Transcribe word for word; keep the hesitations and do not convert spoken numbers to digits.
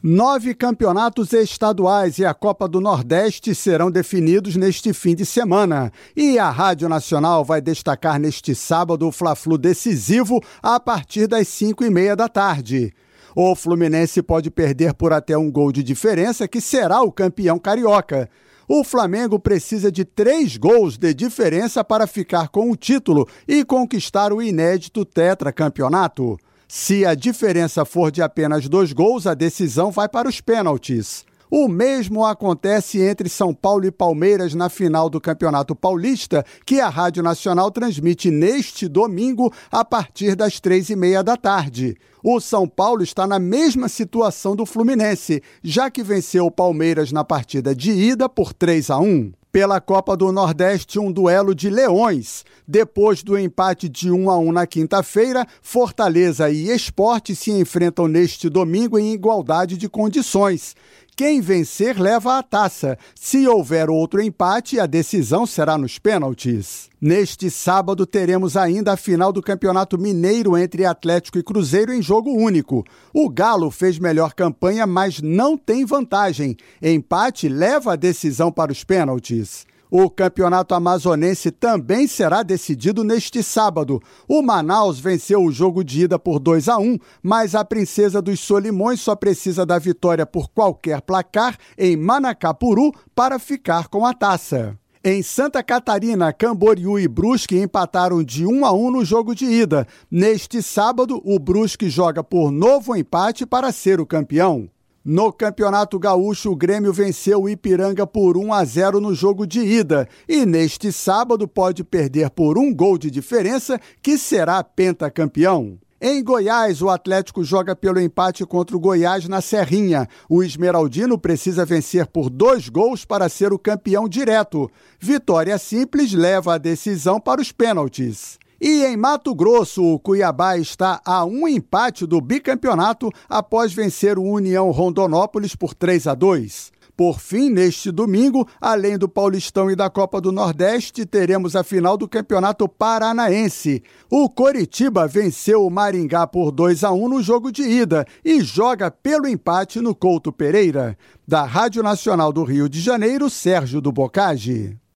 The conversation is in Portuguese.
Nove campeonatos estaduais e a Copa do Nordeste serão definidos neste fim de semana. E a Rádio Nacional vai destacar neste sábado o Fla-Flu decisivo a partir das cinco e meia da tarde. O Fluminense pode perder por até um gol de diferença, que será o campeão carioca. O Flamengo precisa de três gols de diferença para ficar com o título e conquistar o inédito tetracampeonato. Se a diferença for de apenas dois gols, a decisão vai para os pênaltis. O mesmo acontece entre São Paulo e Palmeiras na final do Campeonato Paulista, que a Rádio Nacional transmite neste domingo a partir das três e meia da tarde. O São Paulo está na mesma situação do Fluminense, já que venceu o Palmeiras na partida de ida por três a um. Pela Copa do Nordeste, um duelo de leões. Depois do empate de um a um na quinta-feira, Fortaleza e Sport se enfrentam neste domingo em igualdade de condições. Quem vencer leva a taça. Se houver outro empate, a decisão será nos pênaltis. Neste sábado, teremos ainda a final do Campeonato Mineiro entre Atlético e Cruzeiro em jogo único. O Galo fez melhor campanha, mas não tem vantagem. Empate leva a decisão para os pênaltis. O campeonato amazonense também será decidido neste sábado. O Manaus venceu o jogo de ida por dois a um, mas a Princesa dos Solimões só precisa da vitória por qualquer placar em Manacapuru para ficar com a taça. Em Santa Catarina, Camboriú e Brusque empataram de um a um no jogo de ida. Neste sábado, o Brusque joga por novo empate para ser o campeão. No Campeonato Gaúcho, o Grêmio venceu o Ipiranga por um a zero no jogo de ida e neste sábado pode perder por um gol de diferença, que será pentacampeão. Em Goiás, o Atlético joga pelo empate contra o Goiás na Serrinha. O Esmeraldino precisa vencer por dois gols para ser o campeão direto. Vitória simples leva a decisão para os pênaltis. E em Mato Grosso, o Cuiabá está a um empate do bicampeonato após vencer o União Rondonópolis por três a dois. Por fim, neste domingo, além do Paulistão e da Copa do Nordeste, teremos a final do Campeonato Paranaense. O Coritiba venceu o Maringá por dois a um no jogo de ida e joga pelo empate no Couto Pereira. Da Rádio Nacional do Rio de Janeiro, Sérgio do Bocage.